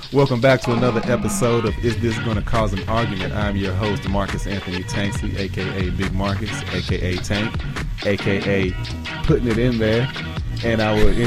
Welcome back to another episode of Is This Gonna Cause an Argument? I'm your host, Marcus Anthony Tanksley, a.k.a. Big Marcus, a.k.a. Tank, a.k.a. Putting It In There. And I will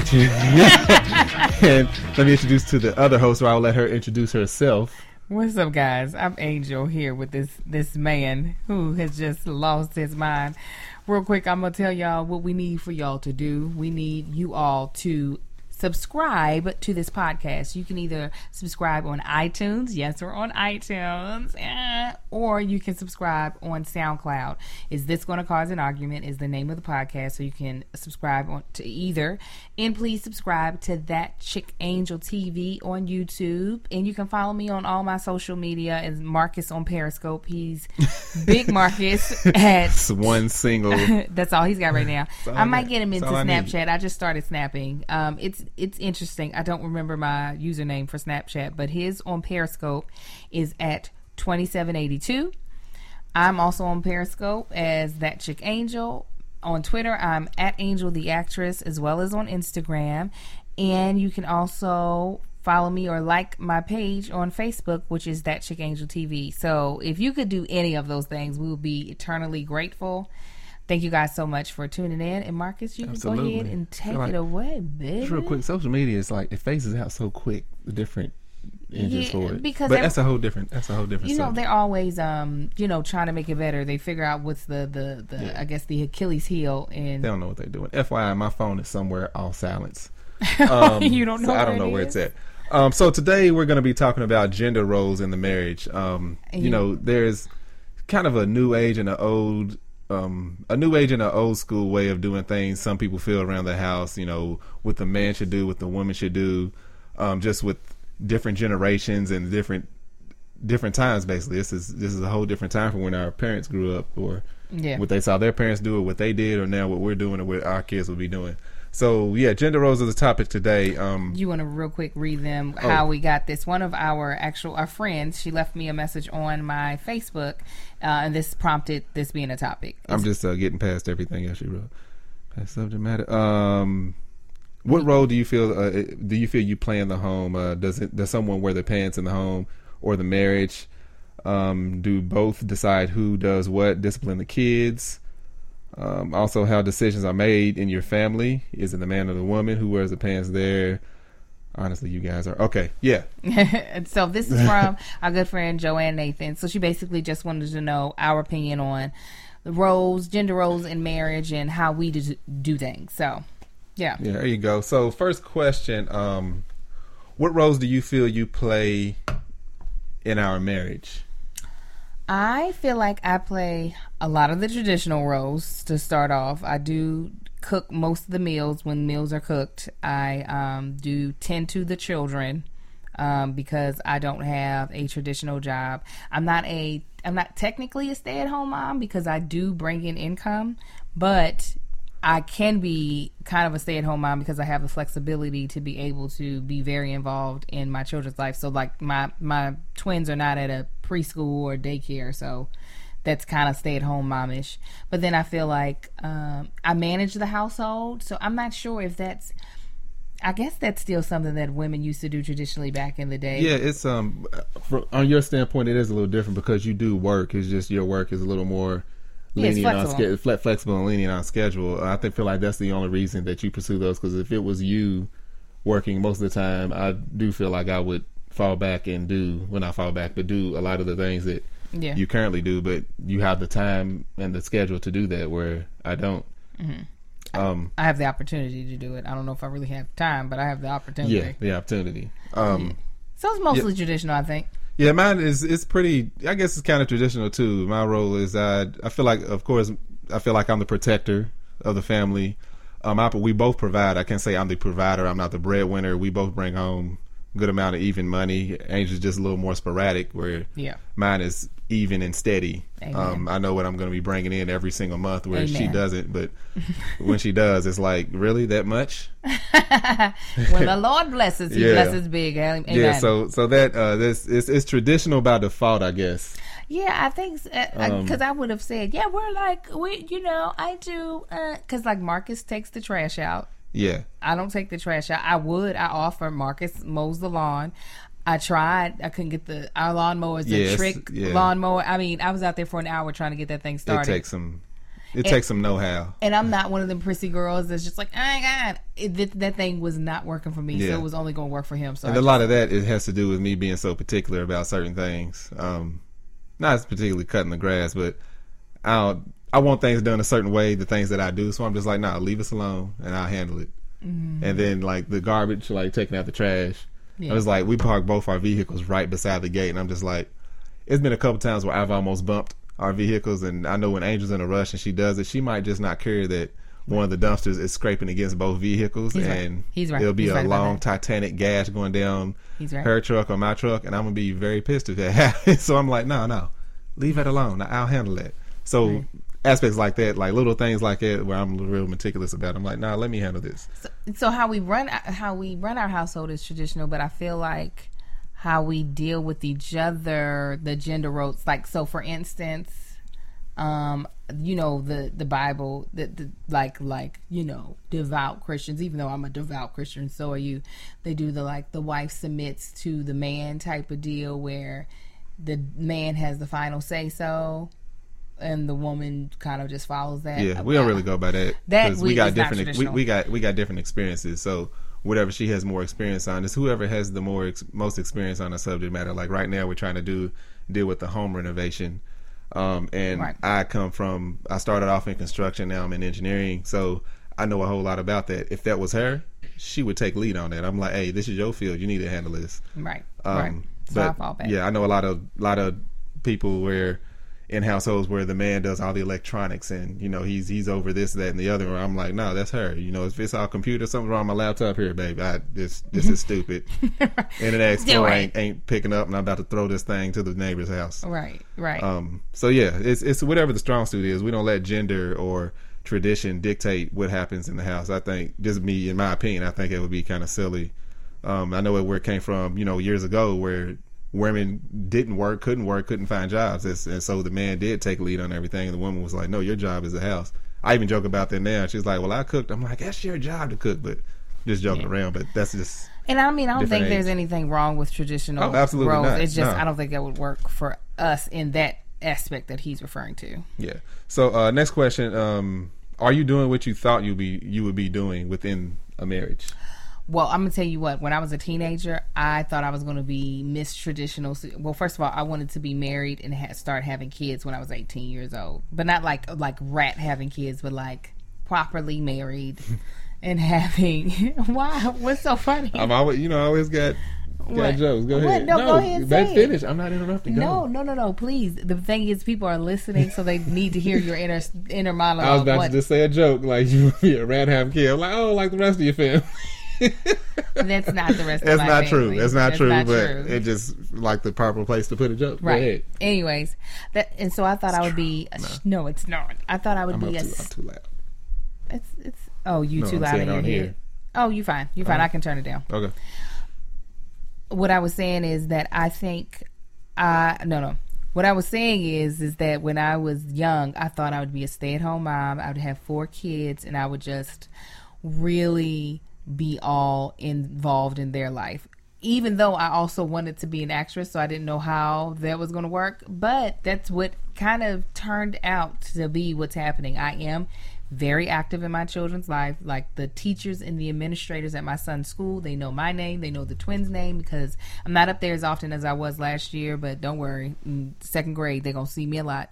and let me introduce to the other host, or I will let her introduce herself. What's up, guys? I'm Angel here with this man who has just lost his mind. Real quick, I'm going to tell y'all what we need for y'all to do. We need you all to subscribe to this podcast. You can either subscribe on iTunes, yes, we're on iTunes, or you can subscribe on SoundCloud. Is This Going to Cause an Argument is the name of the podcast, so you can subscribe to either. And please subscribe to That Chick Angel TV on YouTube, and you can follow me on all my social media as Marcus on Periscope. He's Big Marcus at one single. That's all he's got right now. I might get him into Snapchat. I just started snapping. It's interesting. I don't remember my username for Snapchat, but his on Periscope is at 2782. I'm also on Periscope as That Chick Angel. On Twitter, I'm at Angel the Actress, as well as on Instagram. And you can also follow me or like my page on Facebook, which is That Chick Angel TV. So if you could do any of those things, we will be eternally grateful. Thank you guys so much for tuning in. And Marcus, you can go ahead and take it away, baby. Real quick, social media is like, it phases out so quick, the different engines for it. Because but that's a whole different You know, subject. they're always trying to make it better. They figure out what's the I guess the Achilles heel, and they don't know what they're doing. FYI, my phone is somewhere off silence. You don't know. So I don't know where it's at. So today we're going to be talking about gender roles in the marriage. You know, there's kind of a new age and an old school way of doing things. Some people feel around the house, you know, what the man should do, what the woman should do, just with different generations and different times. Basically, this is a whole different time from when our parents grew up, or what they saw their parents do, or what they did, or now what we're doing, or what our kids will be doing. So yeah, gender roles is the topic today. You want to real quick read them how we got this? One of our friends, she left me a message on my Facebook, and this prompted this being a topic. I'm just getting past everything else she wrote. Past subject matter. What role do you feel you play in the home? Does someone wear the pants in the home or the marriage? Do both decide who does what? Discipline the kids? Also, how decisions are made in your family. Is it the man or the woman who wears the pants there? Honestly, you guys are okay. Yeah. So this is from our good friend Joanne Nathan. So she basically just wanted to know our opinion on the gender roles in marriage, and how we do things. So yeah, there you go. So first question, what roles do you feel you play in our marriage? I feel like I play a lot of the traditional roles. To start off, I do cook most of the meals when meals are cooked. I do tend to the children because I don't have a traditional job. I'm not technically a stay-at-home mom because I do bring in income, but I can be kind of a stay-at-home mom because I have the flexibility to be able to be very involved in my children's life. So like my twins are not at a preschool or daycare, so that's kind of stay-at-home momish. But then I feel like I manage the household, so I'm not sure if I guess that's still something that women used to do traditionally back in the day. Yeah, it's on your standpoint, it is a little different because you do work. It's just your work is a little more lenient flexible and lenient on schedule. I feel like that's the only reason that you pursue those, because if it was you working most of the time, I do feel like I would fall back and do a lot of the things that you currently do, but you have the time and the schedule to do that, where I don't. Mm-hmm. I have the opportunity to do it. I don't know if I really have time, but I have the opportunity. Yeah, the opportunity. So it's mostly traditional, I think. Yeah, mine is pretty. I guess it's kind of traditional too. My role is I feel like, of course, I'm the protector of the family. We both provide. I can't say I'm the provider. I'm not the breadwinner. We both bring home a good amount of even money. Angel's just a little more sporadic, where mine is even and steady. I know what I'm going to be bringing in every single month, where she doesn't. But when she does, it's like, really, that much? When the Lord blesses, He blesses big. Amen. Yeah. So that it's traditional by default, I guess. Yeah, I think because I would have said, I do because like Marcus takes the trash out. Yeah. I don't take the trash out. I offer Marcus mows the lawn. I tried. I couldn't get our lawnmower is a trick lawnmower. I mean, I was out there for an hour trying to get that thing started. It takes some know-how. And I'm not one of them prissy girls that's just like, oh my God. That thing was not working for me, so it was only going to work for him. So and a lot of that, it has to do with me being so particular about certain things. Not particularly cutting the grass, but I want things done a certain way, the things that I do. So I'm just like, nah, leave us alone, and I'll handle it. Mm-hmm. And then, like, the garbage, like, taking out the trash. Yeah. I was like, we parked both our vehicles right beside the gate, and I'm just like, it's been a couple times where I've almost bumped our vehicles, and I know when Angel's in a rush and she does it, she might just not care that one of the dumpsters is scraping against both vehicles, and it'll be a long Titanic gash going down her truck or my truck, and I'm gonna be very pissed if that happens. So I'm like, no, leave it alone. I'll handle that. So aspects like that, like little things like that, where I'm real meticulous about. I'm like, nah, let me handle this. So how we run our household is traditional, but I feel like how we deal with each other, the gender roles. Like, so for instance, you know, the Bible, like you know, devout Christians, even though I'm a devout Christian, so are you, they do the wife submits to the man type of deal where the man has the final say so, and the woman kind of just follows that. Yeah, we don't really go by that, because we got different we got different experiences. So whatever she has more experience on is whoever has the most experience on a subject matter. Like right now we're trying to deal with the home renovation, and I started off in construction, now I'm in engineering, so I know a whole lot about that. If that was her, she would take lead on that. I'm like, hey, this is your field, you need to handle this. Right. So but I fall back. Yeah, I know a lot of people where in households where the man does all the electronics, and you know he's over this, that, and the other. I'm like, no, that's her. You know, if it's all computer, something's wrong with my laptop here, baby. This is stupid. Internet Explorer ain't picking up, and I'm about to throw this thing to the neighbor's house. Right. So yeah, it's whatever the strong suit is. We don't let gender or tradition dictate what happens in the house. I think, just me, in my opinion, I think it would be kind of silly. I know where it came from, you know, years ago, where women couldn't find jobs, and so the man did take lead on everything, and the woman was like, no, your job is the house. I even joke about that now. She's like, well, I cooked. I'm like, that's your job to cook, but just joking around. But that's just, and I mean, I don't think there's anything wrong with traditional absolutely roles. not. It's just I don't think that would work for us in that aspect that he's referring to. Yeah. So next question, are you doing what you thought you would be doing within a marriage? Well, I'm going to tell you what, when I was a teenager, I thought I was going to be Miss Traditional. Well, first of all, I wanted to be married and start having kids when I was 18 years old. But not like rat having kids, but like properly married and having... Why? What's so funny? I always got jokes. Go ahead. No, go ahead and say finish. I'm not interrupting. No, please. The thing is, people are listening, so they need to hear your inner monologue. I was about to just say a joke, like you would be a rat having kids. I'm like, oh, like the rest of your family. That's not the rest of my family. That's not true, but it just like the proper place to put a joke. Right. Go ahead. Anyways, and so I thought I would be. No, it's not. I thought I would be. I'm too loud. It's. Oh, you too loud in your head. Oh, you fine. You fine. I can turn it down. Okay. What I was saying is that I think. No. What I was saying is that when I was young, I thought I would be a stay-at-home mom. I would have 4 kids, and I would just really be all involved in their life, even though I also wanted to be an actress, so I didn't know how that was going to work, but that's what kind of turned out to be what's happening. I am very active in my children's life. Like the teachers and the administrators at my son's school, they know my name, they know the twins' name, because I'm not up there as often as I was last year, but don't worry, in 2nd grade they're going to see me a lot.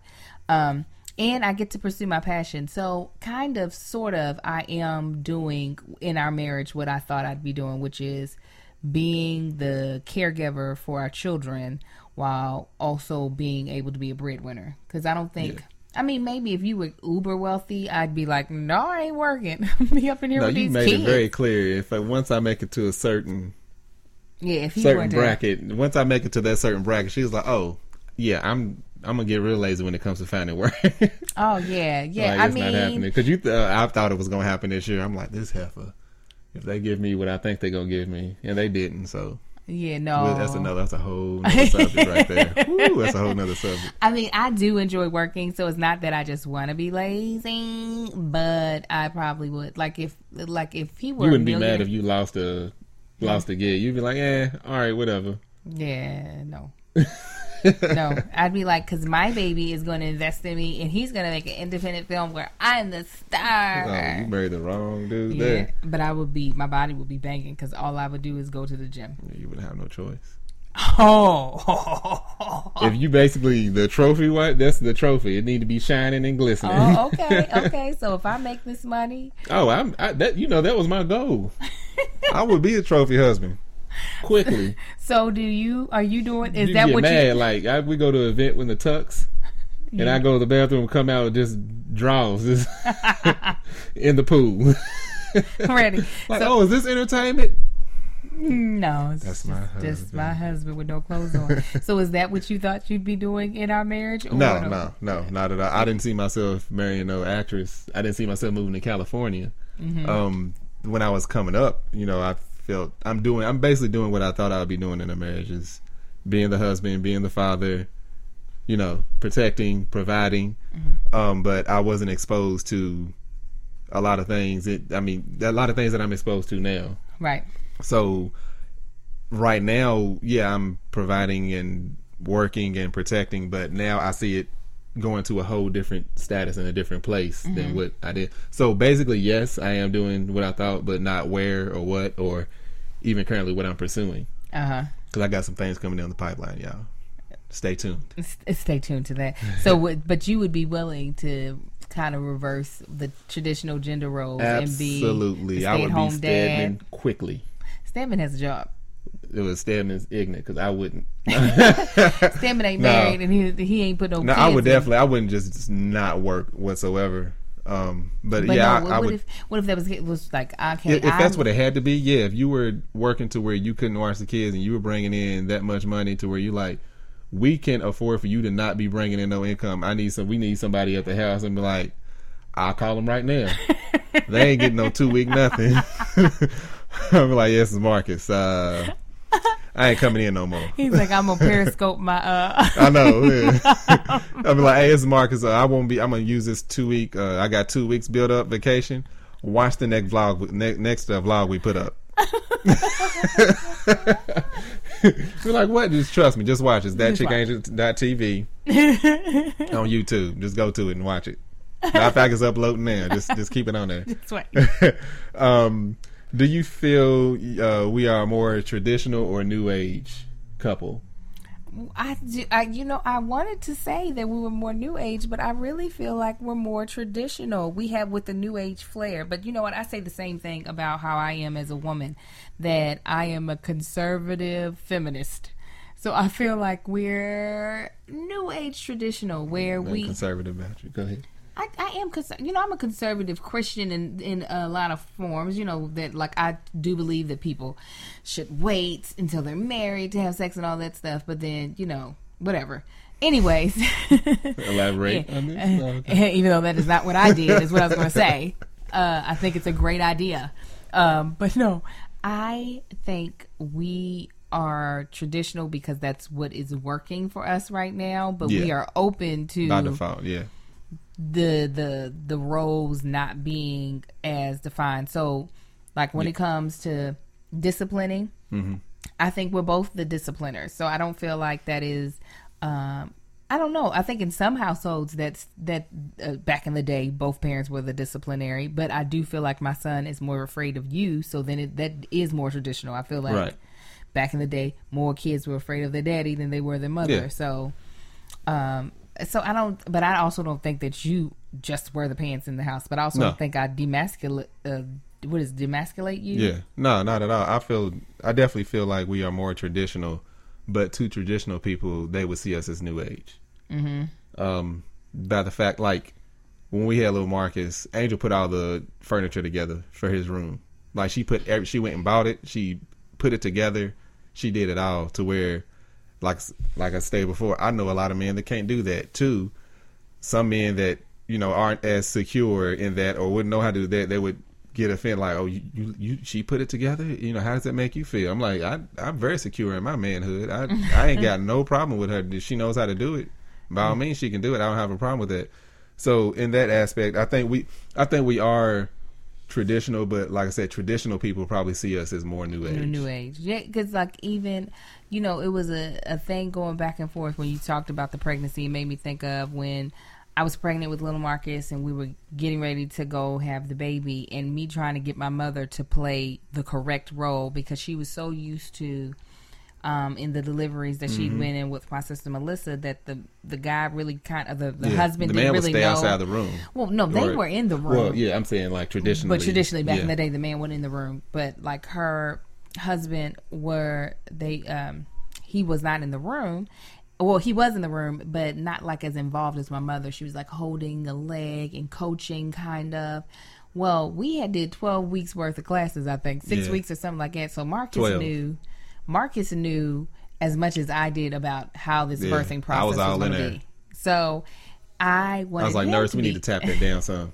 And I get to pursue my passion. So kind of, sort of, I am doing in our marriage what I thought I'd be doing, which is being the caregiver for our children while also being able to be a breadwinner. Because I don't think, I mean, maybe if you were uber wealthy, I'd be like, no, I ain't working. Be up in here with these kids. No, you made it very clear. Once I make it to a certain certain bracket, once I make it to that certain bracket, she's like, oh, yeah, I'm gonna get real lazy when it comes to finding work. Oh yeah. Like, it's not happening, because I thought it was gonna happen this year. I'm like, this heifer, if they give me what I think they're gonna give me, and they didn't, so yeah, no, that's a whole nother subject right there. Ooh, that's a whole nother subject. I mean, I do enjoy working, so it's not that I just want to be lazy, but I probably would like if he were. You wouldn't be mad if you lost a gig. You'd be like, all right, whatever. Yeah, no. No, I'd be like, because my baby is going to invest in me, and he's going to make an independent film where I'm the star. Oh, you married the wrong dude Yeah, there. but my body would be banging because all I would do is go to the gym. You wouldn't have no choice. Oh. If you basically, the trophy, what? That's the trophy. It need to be shining and glistening. Oh, okay. So if I make this money. Oh, that was my goal. I would be a trophy husband. Quickly. So are you doing, is you that get what mad, you. like, we go to an event with the tux, and I go to the bathroom and come out with just draws just in the pool. Ready. Like, So, is this entertainment? no, it's That's my husband. just my husband with no clothes on. So is that what you thought you'd be doing in our marriage? Or No, not at all. I didn't see myself marrying no actress. I didn't see myself moving to California. Mm-hmm. When I was coming up, I felt I'm basically doing what I thought I would be doing in a marriage, is being the husband, being the father, protecting, providing. Mm-hmm. But I wasn't exposed to a lot of things. There are a lot of things that I'm exposed to now. Right. So right now, yeah, I'm providing and working and protecting, but now I see it going to a whole different status in a different place than what I did. So basically, yes, I am doing what I thought, but not where or what, or even currently what I'm pursuing. Because I got some things coming down the pipeline, y'all. Stay tuned. Stay tuned to that. So, but you would be willing to kind of reverse the traditional gender roles and be absolutely. I would be Stedman quickly. Stedman has a job. It was Stedman's ignorant because I wouldn't. Stedman ain't married and he ain't put no. No, kids I would in. definitely. I wouldn't just not work whatsoever. But yeah, no, I would. What if that was like, okay, If that's what it had to be, yeah. If you were working to where you couldn't watch the kids and you were bringing in that much money to where you like, we can afford for you to not be bringing in no income. We need somebody at the house, and be like, I'll call them right now. They ain't getting no 2-week nothing. I'll be like, yes, it's Marcus. I ain't coming in no more. He's like, I'm gonna periscope my. I know. Yeah. I'll be like, hey, it's Marcus. I'm gonna use this 2-week. I got 2 weeks built up vacation. Watch the next vlog. Next vlog we put up. You're like, what? Just trust me. Just watch it. It's thatchickangel.tv on YouTube. Just go to it and watch it. Matter of fact, it's uploading now. Just keep it on there. That's right. Do you feel we are a more traditional or new age couple? I wanted to say that we were more new age, but I really feel like we're more traditional. We have with the new age flair. But you know what? I say the same thing about how I am as a woman, that I am a conservative feminist. So I feel like we're new age traditional, where we conservative about you. Go ahead. I am, I'm a conservative Christian in a lot of forms, that like I do believe that people should wait until they're married to have sex and all that stuff. But then, whatever. Anyways. Elaborate on this. Okay. Even though that is not what I did, is what I was going to say. I think it's a great idea. But no, I think we are traditional because that's what is working for us right now. But we are open to. By default, yeah. The roles not being as defined. So like when it comes to disciplining, I think we're both the discipliners. So I don't feel like that is I don't know. I think in some households back in the day both parents were the disciplinary, but I do feel like my son is more afraid of you, so then that is more traditional. I feel like back in the day more kids were afraid of their daddy than they were their mother. So I also don't think that you just wear the pants in the house, but I also don't think I demasculate you? Yeah. No, not at all. I definitely feel like we are more traditional, but to traditional people, they would see us as new age. By the fact, like, when we had little Marcus, Angel put all the furniture together for his room. Like, she went and bought it. She put it together. She did it all to where, like I stated before, I know a lot of men that can't do that too. Some men that aren't as secure in that or wouldn't know how to do that, they would get offended. Like, oh, she put it together. How does that make you feel? I'm like, I'm very secure in my manhood. I ain't got no problem with her. If she knows how to do it, by all means, she can do it. I don't have a problem with that. So in that aspect, I think we are traditional, but like I said, traditional people probably see us as more new age. New age. Yeah, because like even, you know, it was a thing going back and forth when you talked about the pregnancy. It made me think of when I was pregnant with little Marcus and we were getting ready to go have the baby, and me trying to get my mother to play the correct role because she was so used to in the deliveries that she'd been in with my sister Melissa, that the guy really kind of the husband the didn't man really would stay know. outside the room. Well, no, they were in the room. Well, yeah, I'm saying like traditionally, but traditionally back in the day, the man went in the room. But like her husband, he was not in the room. Well, he was in the room, but not like as involved as my mother. She was like holding a leg and coaching, kind of. Well, we had did 12 weeks worth of classes, I think, 6 weeks or something like that. So Marcus knew as much as I did about how this birthing process was going to be. So I was like, nurse, we need to tap that down some.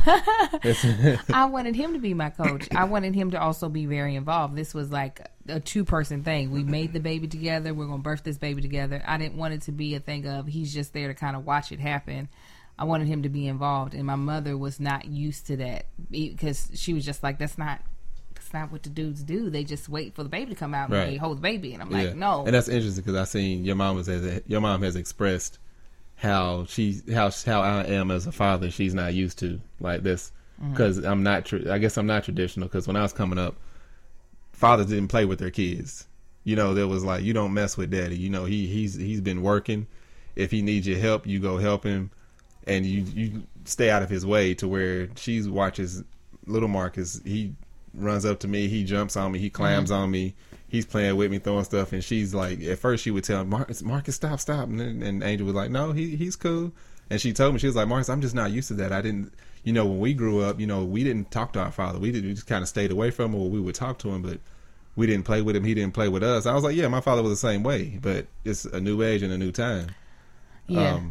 I wanted him to be my coach. I wanted him to also be very involved. This was like a 2-person thing. We made the baby together. We're going to birth this baby together. I didn't want it to be a thing of he's just there to kind of watch it happen. I wanted him to be involved. And my mother was not used to that because she was just like, that's not what the dudes do. They just wait for the baby to come out and they hold the baby. And I'm like, no. And that's interesting because I seen your mom has expressed how I am as a father. She's not used to like this because I'm not. I guess I'm not traditional because when I was coming up, fathers didn't play with their kids. You know, there was like, you don't mess with daddy. You know, he's been working. If he needs your help, you go help him, and you stay out of his way. To where she watches little Marcus. He runs up to me, he jumps on me, he clams on me, he's playing with me, throwing stuff, and she's like, at first she would tell him, Marcus, stop, and Angel was like, no, he's cool. And she told me, she was like, Marcus, I'm just not used to that. I didn't, you know, when we grew up, you know, we didn't talk to our father. We just kind of stayed away from him, or we would talk to him, but we didn't play with him. He didn't play with us. I was like, yeah, my father was the same way, but it's a new age and a new time. Yeah.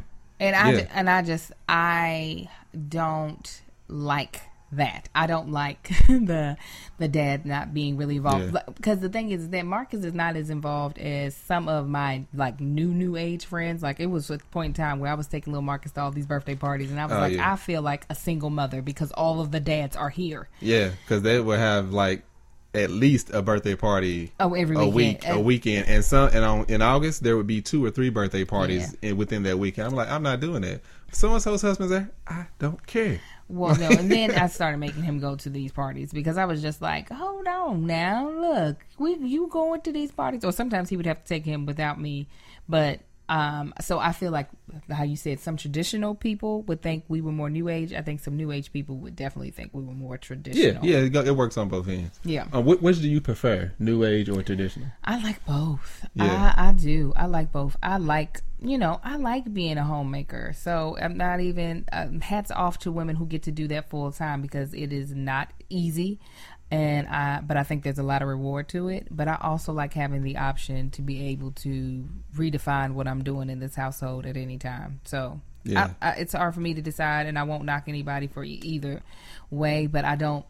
I don't like that. I don't like the dad not being really involved, because the thing is that Marcus is not as involved as some of my like new age friends. Like, it was a point in time where I was taking little Marcus to all these birthday parties, and I was I feel like a single mother because all of the dads are here. Yeah, because they would have like at least a birthday party every weekend, and in August there would be 2 or 3 birthday parties within that weekend. I'm like, I'm not doing that. So and so's husband's there. I don't care. Well, no, and then I started making him go to these parties because I was just like, hold on now, look, you going to these parties? Or sometimes he would have to take him without me. But so I feel like how you said some traditional people would think we were more new age. I think some new age people would definitely think we were more traditional. Yeah, it works on both ends. Yeah. Which do you prefer, new age or traditional? I like both. Yeah. I do. I like both. I like being a homemaker. So I'm not even hats off to women who get to do that full time because it is not easy. But I think there's a lot of reward to it. But I also like having the option to be able to redefine what I'm doing in this household at any time. So it's hard for me to decide, and I won't knock anybody for either way. But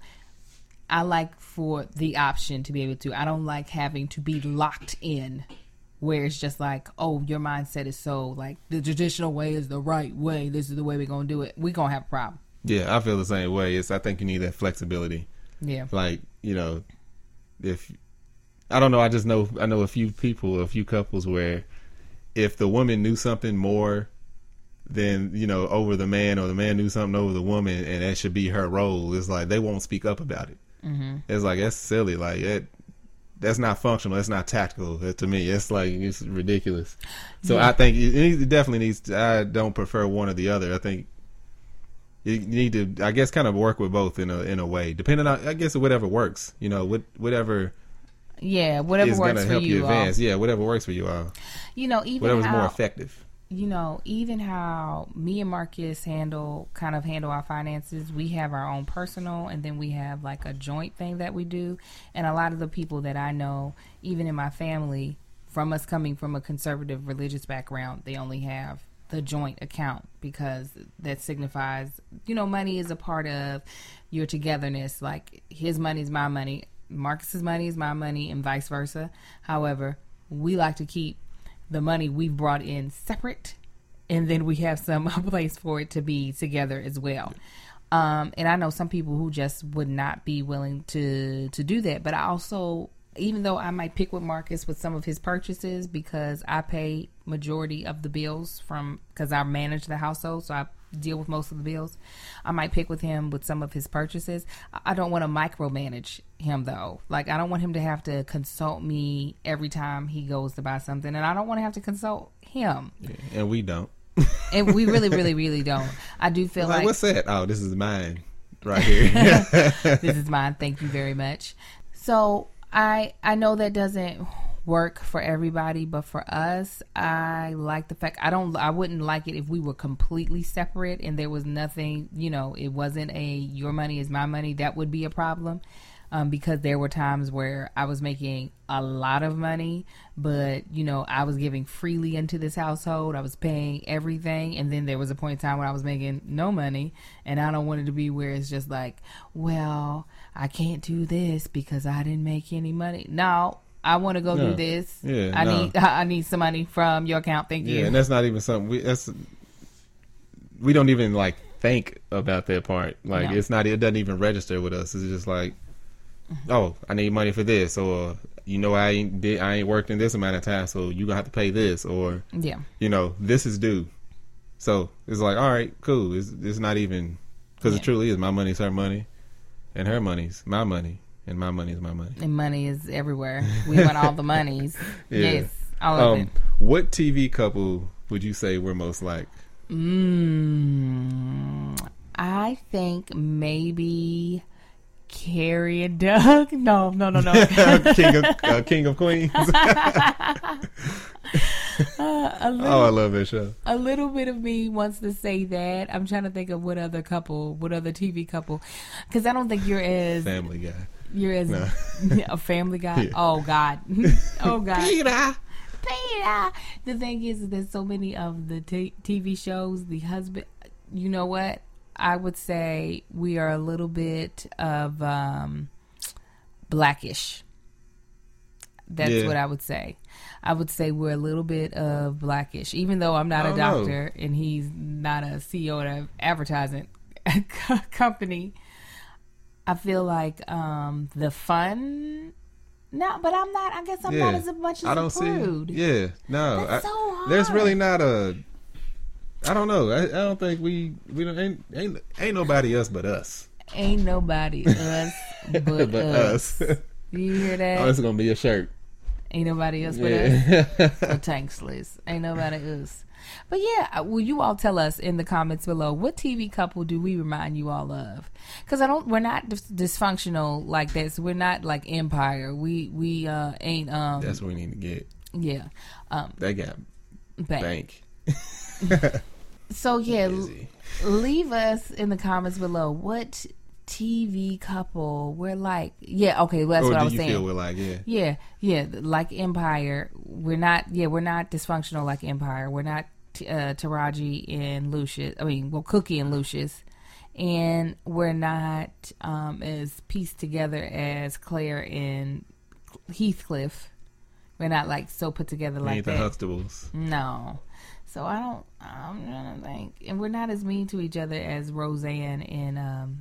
I like for the option to be able to. I don't like having to be locked in, where it's just like, oh, your mindset is so like the traditional way is the right way. This is the way we're gonna do it. We're gonna have a problem. Yeah, I feel the same way. I think you need that flexibility. Yeah. Like, you know, if I don't know, I know a few couples where if the woman knew something more than, you know, over the man, or the man knew something over the woman, and that should be her role, it's like they won't speak up about it. Mm-hmm. It's like, that's silly. Like, that's not functional. That's not tactical to me. It's like, it's ridiculous. So I think it definitely needs. I don't prefer one or the other. I think you need to, I guess, kind of work with both in a way, depending on, I guess, whatever works. You know, whatever. Yeah, whatever is works gonna for help you. Advance. Yeah, whatever works for you all. You know, even whatever's more effective. You know, even how me and Marcus handle our finances. We have our own personal, and then we have like a joint thing that we do. And a lot of the people that I know, even in my family, from us coming from a conservative religious background, they only have the joint account because that signifies, you know, money is a part of your togetherness. Like, his money is my money, Marcus's money is my money, and vice versa. However, we like to keep the money we've brought in separate, and then we have some place for it to be together as well. And I know some people who just would not be willing to do that. But I also, even though I might pick with Marcus with some of his purchases because I pay majority of the bills because I manage the household, so I deal with most of the bills. I might pick with him with some of his purchases. I don't want to micromanage him though. Like I don't want him to have to consult me every time he goes to buy something, and I don't want to have to consult him. Yeah, and we don't. And we really, really, really don't. I do feel like what's that? Oh, this is mine right here. This is mine. Thank you very much. So I know that doesn't work for everybody, but for us, I like the fact I wouldn't like it if we were completely separate and there was nothing, it wasn't your money is my money. That would be a problem. Because there were times where I was making a lot of money, but, I was giving freely into this household. I was paying everything. And then there was a point in time when I was making no money. And I don't want it to be where it's just like, well, I can't do this because I didn't make any money. No, I want to go do this. Yeah, I need some money from your account. Thank you. Yeah, and that's not even something we don't even like think about that part. Like it doesn't even register with us. It's just like, oh, I need money for this, or I ain't worked in this amount of time, so you gonna have to pay this, or this is due. So it's like, all right, cool. It's not even because it truly is my money's her money, and her money's my money, and my money's my money. And money is everywhere. We want all the monies. Yeah. Yes, all of it. What TV couple would you say we're most like? I think maybe Carrie and Doug. No. King of Queens. I love that show. A little bit of me wants to say that. I'm trying to think of what other TV couple, because I don't think you're as Family Guy. You're as a Family Guy. Yeah. Oh God. Peter. The thing is, there's so many of the TV shows. The husband. You know what? I would say we are a little bit of Blackish. That's what I would say. I would say we're a little bit of Blackish, even though I'm not a doctor and he's not a CEO of an advertising company. I feel like the fun. No, but I'm not. I guess I'm not as much as a prude. That's so hard. There's really not a. I don't know. I don't think we don't ain't nobody else but us. Ain't nobody us but us. You hear that? Oh, this is gonna be a shirt. Ain't nobody else but us. Or Tanksless. Ain't nobody else. But yeah, will you all tell us in the comments below, what TV couple do we remind you all of? Because we're not dysfunctional like this. We're not like Empire. We ain't. That's what we need to get. Yeah. They got bank. So yeah, leave us in the comments below what TV couple we're like. Yeah, okay, well, that's what I was saying. Feel we're like, yeah, like Empire. We're not dysfunctional like Empire. We're not Taraji and Lucius. Cookie and Lucius, and we're not as pieced together as Claire and Heathcliff. We're not like so put together like that. Ain't the Huxtables. No. So I'm trying to think. And we're not as mean to each other as Roseanne and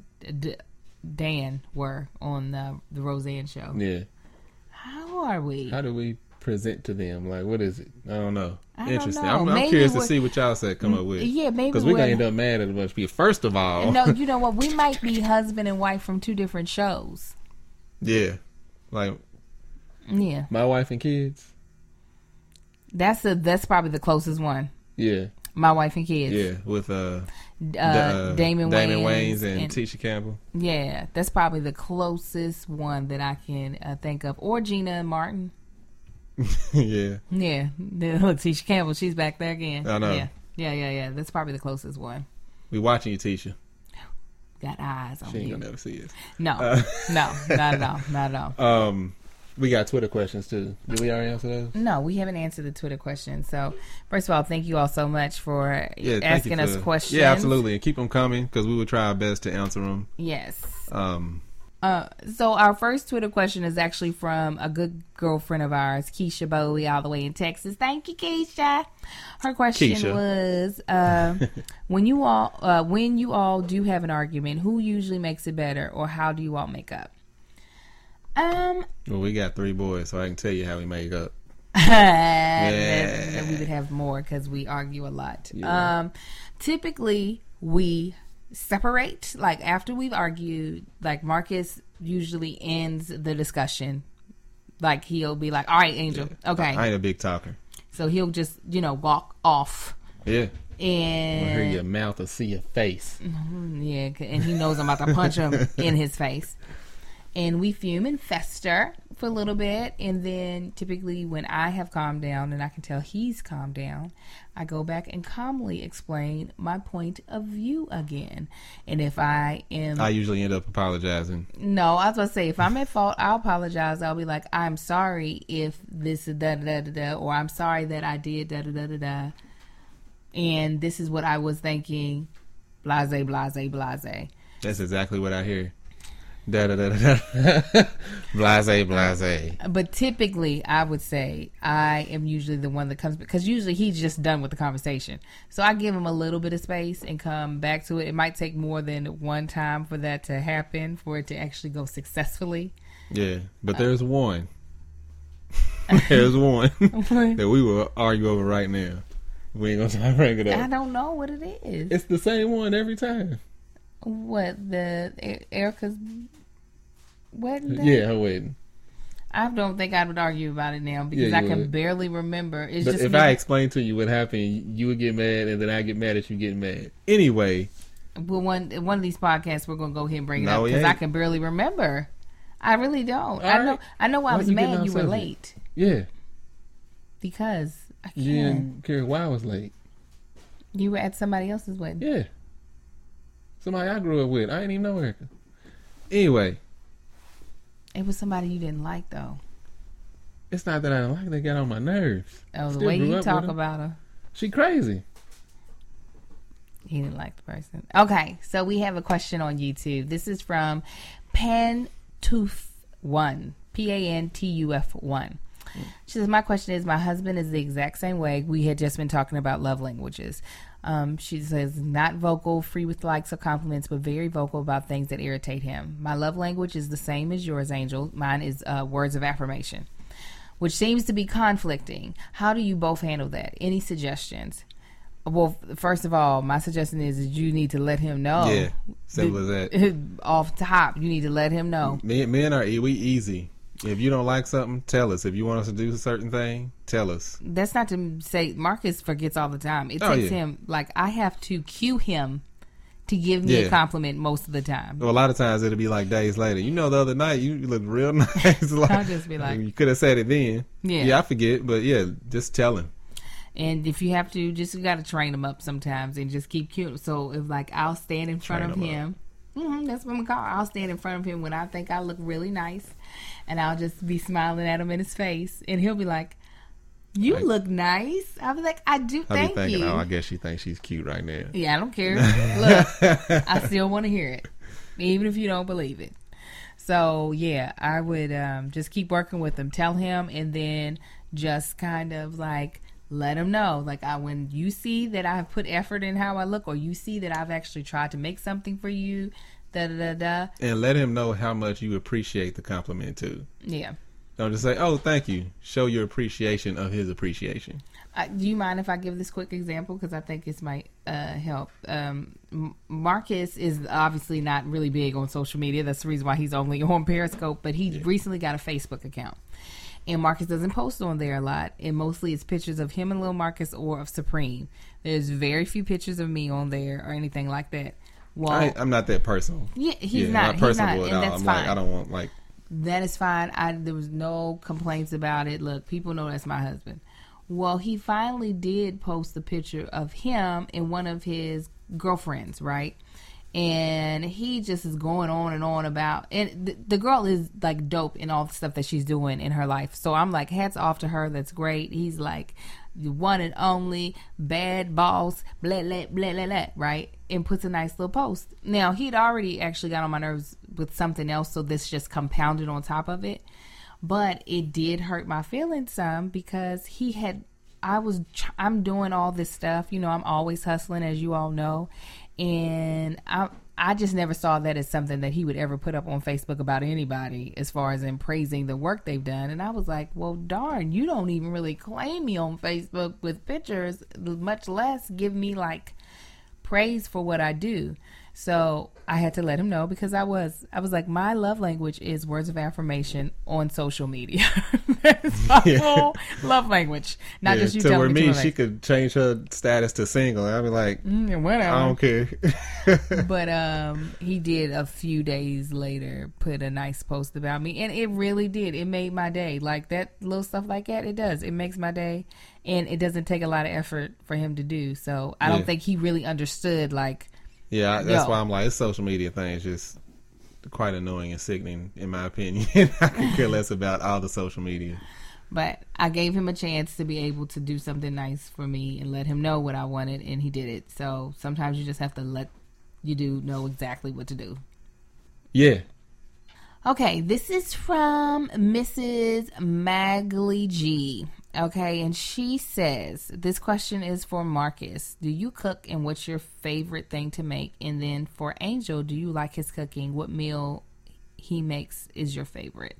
Dan were on the Roseanne show. Yeah. How are we? How do we present to them? Like, what is it? I don't know. Interesting. Don't know. I'm curious to see what y'all said come up with. Yeah, maybe. Because we're going to end up mad at a bunch of people. First of all. No, you know what? We might be husband and wife from two different shows. Yeah. Like. Yeah. My Wife and Kids. That's probably the closest one. Yeah. My Wife and Kids. Yeah, with Damon Wayans and Tisha Campbell. Yeah, that's probably the closest one that I can think of. Or Gina and Martin. Yeah. Yeah. Look, Tisha Campbell, she's back there again. I know. Yeah. That's probably the closest one. We watching you, Tisha. Got eyes on you. She ain't gonna never see us. No, not at all. We got Twitter questions too. Did we already answer those? No, we haven't answered the Twitter questions. So, first of all, thank you all so much for asking us questions. Yeah, absolutely. And keep them coming because we will try our best to answer them. Yes. So our first Twitter question is actually from a good girlfriend of ours, Keisha Bowie, all the way in Texas. Thank you, Keisha. Her question was, when you all do have an argument, who usually makes it better, or how do you all make up? Well, we got 3 boys, so I can tell you how we make up. We would have more because we argue a lot. Yeah. Typically, we separate. Like after we've argued, like Marcus usually ends the discussion. Like he'll be like, "All right, Angel, okay." I ain't a big talker, so he'll just walk off. Yeah. And I'll hear your mouth or see your face. Yeah, and he knows I'm about to punch him in his face. And we fume and fester for a little bit. And then typically when I have calmed down and I can tell he's calmed down, I go back and calmly explain my point of view again. And if I usually end up apologizing. No, I was going to say, if I'm at fault, I'll apologize. I'll be like, I'm sorry if this is da-da-da-da-da, or I'm sorry that I did da-da-da-da-da. And this is what I was thinking, blase, blase, blase. That's exactly what I hear. Da da da da. Blase, blase. But typically, I would say I am usually the one that comes, because usually he's just done with the conversation. So I give him a little bit of space and come back to it. It might take more than one time for that to happen, for it to actually go successfully. Yeah, but there's one. There's one that we will argue over right now. We ain't gonna try to bring it up. I don't know what it is. It's the same one every time. What, the Erica's wedding day? Yeah, her wedding. I don't think I would argue about it now because I can barely remember. It's but just if I explain to you what happened, you would get mad, and then I get mad at you getting mad. Anyway. Well, one of these podcasts, we're going to go ahead and bring it up because I can barely remember. I really don't. I know I was mad you were late. Yeah. Because I can't. You didn't care why I was late. You were at somebody else's wedding. Yeah. Somebody I grew up with. I didn't even know Erica. Anyway. It was somebody you didn't like, though. It's not that I don't like her. They got on my nerves. Oh, the way you talk about her. She crazy. He didn't like the person. Okay, so we have a question on YouTube. This is from Pantuf1. Pantuf1. She says, my question is, my husband is the exact same way. We had just been talking about love languages. She says, not vocal, free with likes or compliments, but very vocal about things that irritate him. My love language is the same as yours, Angel. Mine is words of affirmation, which seems to be conflicting. How do you both handle that? Any suggestions? Well, first of all, my suggestion is you need to let him know. Yeah, simple as that. Off top, you need to let him know. Men are easy. If you don't like something, tell us. If you want us to do a certain thing, tell us. That's not to say Marcus forgets all the time. It takes him, like, I have to cue him to give me a compliment most of the time. Well, a lot of times it'll be like days later. You know, the other night you looked real nice. Like, I'll just be like, you could have said it then. Yeah, I forget, but yeah, just tell him. And if you have to, you got to train him up sometimes and just keep cute. So if, like, I'll stand in front of him. That's what I'm called. I'll stand in front of him when I think I look really nice, and I'll just be smiling at him in his face, and he'll be like, "You look nice." I'll be like, "I do." Thank you. Oh, I guess she thinks she's cute right now. Yeah, I don't care. Look, I still want to hear it, even if you don't believe it. So yeah, I would just keep working with him. Tell him, and then just kind of like let him know. Like, when you see that I've put effort in how I look, or you see that I've actually tried to make something for you, and let him know how much you appreciate the compliment too. Yeah. Don't just say, "Oh, thank you." Show your appreciation of his appreciation. Do you mind if I give this quick example? Because I think this might help. Marcus is obviously not really big on social media. That's the reason why he's only on Periscope. But he recently got a Facebook account. And Marcus doesn't post on there a lot. And mostly it's pictures of him and Lil Marcus or of Supreme. There's very few pictures of me on there or anything like that. Well, I'm not that personal. Yeah, he's not personable at all. And that's fine. I don't want, that is fine. There was no complaints about it. Look, people know that's my husband. Well, he finally did post a picture of him and one of his girlfriends, right? And he just is going on and on about, and the girl is like dope in all the stuff that she's doing in her life. So I'm like, hats off to her. That's great. He's like the one and only bad boss, blah, blah, blah, blah, blah, right? And puts a nice little post. Now, he'd already actually got on my nerves with something else, so this just compounded on top of it. But it did hurt my feelings some because I'm doing all this stuff. You know, I'm always hustling, as you all know. And I just never saw that as something that he would ever put up on Facebook about anybody as far as in praising the work they've done. And I was like, well, darn, you don't even really claim me on Facebook with pictures, much less give me like praise for what I do. So I had to let him know because I was like, my love language is words of affirmation on social media. That's my full love language. Not just you telling me. She could change her status to single. I'd be like, whatever. I don't care. But he did a few days later put a nice post about me, and it really did. It made my day. Like that little stuff like that, it does. It makes my day, and it doesn't take a lot of effort for him to do. So I don't think he really understood like. Yeah, that's why I'm like, this social media thing is just quite annoying and sickening, in my opinion. I could care less about all the social media. But I gave him a chance to be able to do something nice for me and let him know what I wanted, and he did it. So sometimes you just have to let know exactly what to do. Yeah. Okay, this is from Mrs. Magley G. Okay, and she says, this question is for Marcus. Do you cook, and what's your favorite thing to make? And then for Angel, do you like his cooking? What meal he makes is your favorite?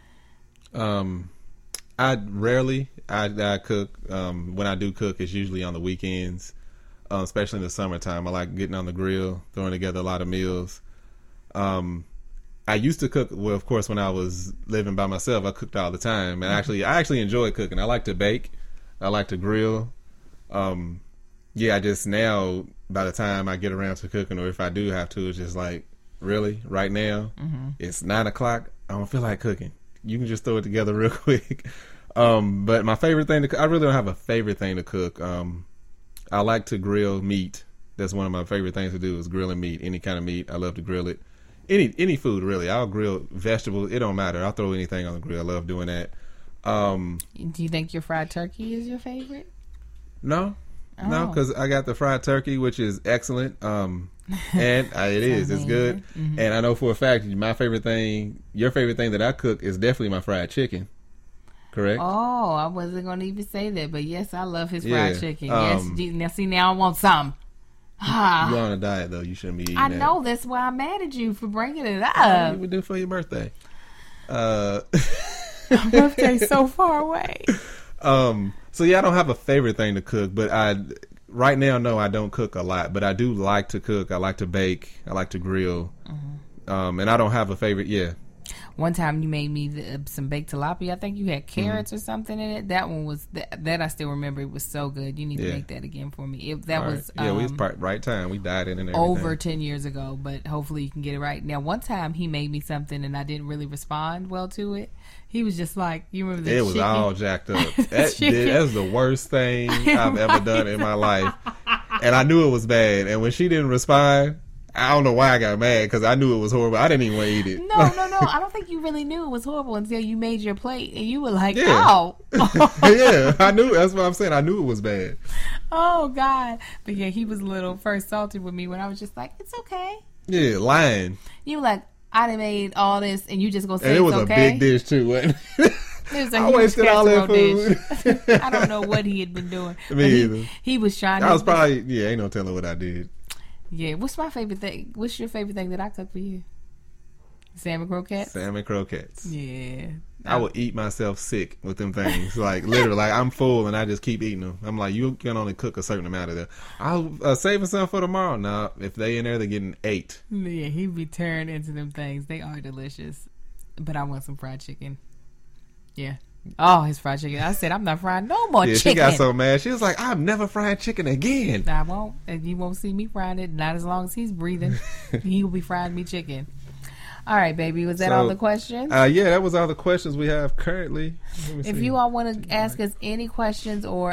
I rarely cook. When I do cook, it's usually on the weekends, especially in the summertime. I like getting on the grill, throwing together a lot of meals. I used to cook. Well, of course, when I was living by myself, I cooked all the time, and I actually enjoy cooking. I like to bake. I like to grill. I just now, by the time I get around to cooking, or if I do have to, it's just like, really, right now, it's 9:00. I don't feel like cooking. You can just throw it together real quick. But my favorite thing I really don't have a favorite thing to cook. I like to grill meat. That's one of my favorite things to do is grilling meat. Any kind of meat, I love to grill it. Any food really. I'll grill vegetables. It don't matter. I'll throw anything on the grill. I love doing that. Do you think your fried turkey is your favorite? No, because I got the fried turkey, which is excellent. And it is. It's good. Mm-hmm. And I know for a fact your favorite thing that I cook is definitely my fried chicken. Correct? Oh, I wasn't going to even say that, but yes, I love his fried chicken. Yes, now I want some. You're on a diet, though. You shouldn't be eating I know. That's why I'm mad at you for bringing it up. What you would do for your birthday? My birthday's so far away. So, I don't have a favorite thing to cook, but right now, no, I don't cook a lot. But I do like to cook. I like to bake. I like to grill. Mm-hmm. And I don't have a favorite. Yeah. One time you made me some baked tilapia. I think you had carrots or something in it. That one was that I still remember. It was so good. You need to make that again for me. We was right time. We dyed it and everything. Over 10 years ago, but hopefully you can get it right. Now, one time he made me something and I didn't really respond well to it. He was just like, you remember the chicken? It was all jacked up. That's the worst thing I've ever done in my life. And I knew it was bad. And when she didn't respond, I don't know why I got mad because I knew it was horrible. I didn't even want to eat it. No. I don't think you really knew it was horrible until you made your plate and you were like, oh. Yeah, I knew. That's what I'm saying. I knew it was bad. Oh, God. But yeah, he was a little first salty with me when I was just like, it's okay. Yeah, lying. You were like, I done made all this and you just going to say and it's okay? It was a big dish too, wasn't it? It was a wasted all that food. I don't know what he had been doing. Me either. He was trying to. I was probably, ain't no telling what I did. Yeah, what's my favorite thing? What's your favorite thing that I cook for you? Salmon croquettes? Salmon croquettes. Yeah. I would eat myself sick with them things. Like, literally, like, I'm full and I just keep eating them. I'm like, you can only cook a certain amount of them. I'll saving some for tomorrow. Now, if they in there, they're getting 8. Yeah, he'd be tearing into them things. They are delicious. But I want some fried chicken. Yeah. Oh, his fried chicken. I said, I'm not frying no more chicken. She got so mad. She was like, I'm never frying chicken again. I won't. And you won't see me frying it. Not as long as he's breathing. He will be frying me chicken. All right, baby. Was that all the questions? Yeah, that was all the questions we have currently. If you all want to ask us any questions or,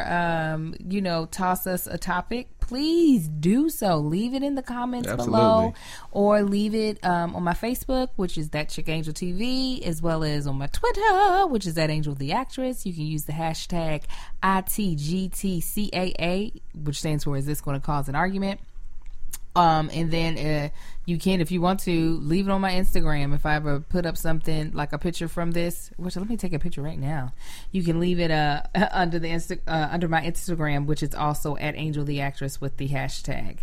toss us a topic, please do so. Leave it in the comments below or leave it on my Facebook, which is That Chick Angel TV, as well as on my Twitter, which is That Angel the Actress. You can use the hashtag ITGTCAA, which stands for Is This Going to Cause an Argument? And then you can, if you want to, leave it on my Instagram. If I ever put up something like a picture from this, which let me take a picture right now. You can leave it under the under my Instagram, which is also at Angel the Actress with the hashtag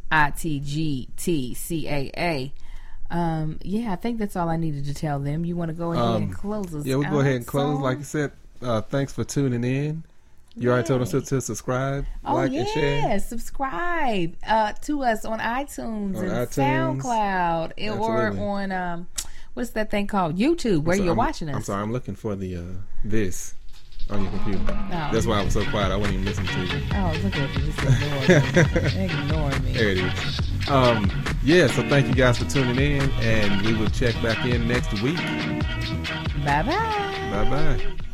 ITGTCAA. Yeah, I think that's all I needed to tell them. You want to go ahead and close us? Yeah, we'll go ahead and close. So, like I said, thanks for tuning in. You already told us to subscribe, like, and share. Yeah, subscribe to us on iTunes and SoundCloud, or on what's that thing called? YouTube, where you're watching us. I'm sorry, I'm looking for the this on your computer. Oh. That's why I was so quiet. I wasn't even listening to you. Oh, look at you, just ignoring me. There it is. Yeah, so thank you guys for tuning in, and we will check back in next week. Bye-bye. Bye-bye.